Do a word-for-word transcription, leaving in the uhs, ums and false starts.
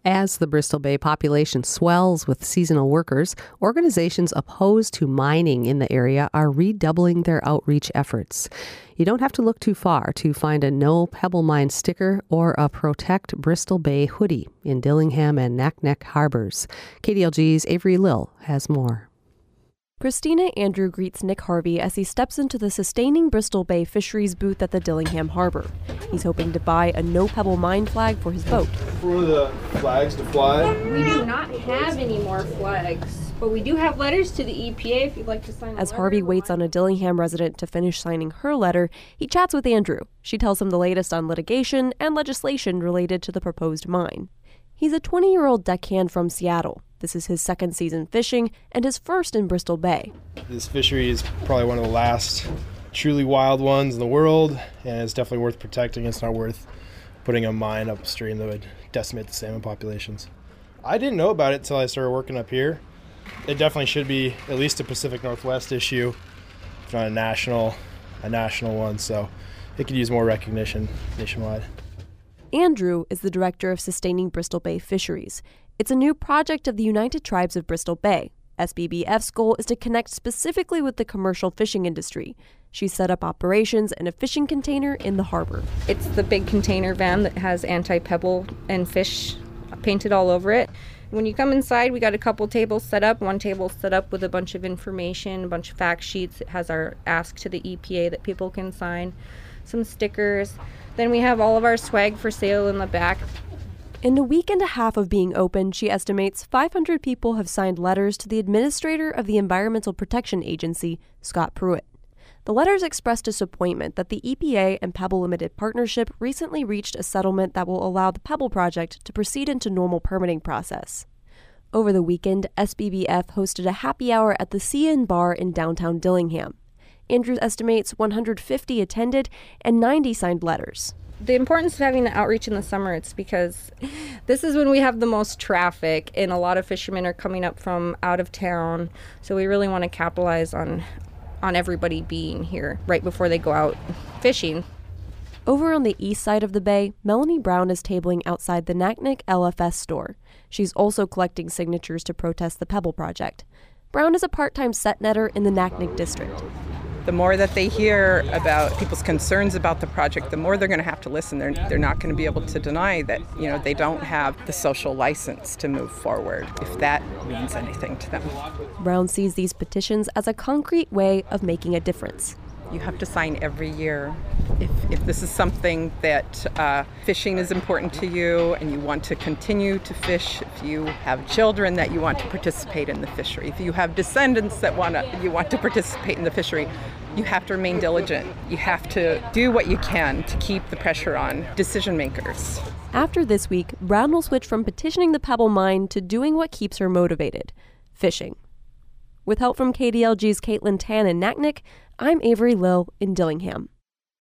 As the Bristol Bay population swells with seasonal workers, organizations opposed to mining in the area are redoubling their outreach efforts. You don't have to look too far to find a No Pebble Mine sticker or a Protect Bristol Bay hoodie in Dillingham and Naknek harbors. K D L G's Avery Lill has more. Christina Andrew greets Nick Harvey as he steps into the Sustaining Bristol Bay Fisheries booth at the Dillingham Harbor. He's hoping to buy a No Pebble Mine flag for his boat. For the flags to fly? We do not have any more flags, but we do have letters to the E P A if you'd like to sign a As letter. Harvey waits on a Dillingham resident to finish signing her letter, he chats with Andrew. She tells him the latest on litigation and legislation related to the proposed mine. He's a twenty-year-old deckhand from Seattle. This is his second season fishing and his first in Bristol Bay. This fishery is probably one of the last truly wild ones in the world, and it's definitely worth protecting. It's not worth putting a mine upstream that would decimate the salmon populations. I didn't know about it until I started working up here. It definitely should be at least a Pacific Northwest issue, if not a national, a national one, so it could use more recognition nationwide. Andrew is the director of Sustaining Bristol Bay Fisheries. It's a new project of the United Tribes of Bristol Bay. S B B F's goal is to connect specifically with the commercial fishing industry. She set up operations in a fishing container in the harbor. It's the big container van that has anti-pebble and fish painted all over it. When you come inside, we got a couple tables set up. One table set up with a bunch of information, a bunch of fact sheets. It has our ask to the E P A that people can sign, some stickers. Then we have all of our swag for sale in the back. In a week and a half of being open, she estimates five hundred people have signed letters to the administrator of the Environmental Protection Agency, Scott Pruitt. The letters expressed disappointment that the E P A and Pebble Limited Partnership recently reached a settlement that will allow the Pebble project to proceed into normal permitting process. Over the weekend, S B B F hosted a happy hour at the Sea Inn Bar in downtown Dillingham. Andrews estimates one hundred fifty attended and ninety signed letters. The importance of having the outreach in the summer, it's because this is when we have the most traffic and a lot of fishermen are coming up from out of town. So we really want to capitalize on on everybody being here right before they go out fishing. Over on the east side of the bay, Melanie Brown is tabling outside the Naknek L F S store. She's also collecting signatures to protest the Pebble project. Brown is a part-time set netter in the Naknek district. The more that they hear about people's concerns about the project, the more they're going to have to listen. They're, they're not going to be able to deny that, you know, they don't have the social license to move forward, if that means anything to them. Brown sees these petitions as a concrete way of making a difference. You have to sign every year. If, if this is something that uh, fishing is important to you and you want to continue to fish, if you have children that you want to participate in the fishery, if you have descendants that want to, you want to participate in the fishery, you have to remain diligent. You have to do what you can to keep the pressure on decision makers. After this week, Brown will switch from petitioning the Pebble mine to doing what keeps her motivated, fishing. With help from K D L G's Caitlin Tan in Naknek, I'm Avery Lill in Dillingham.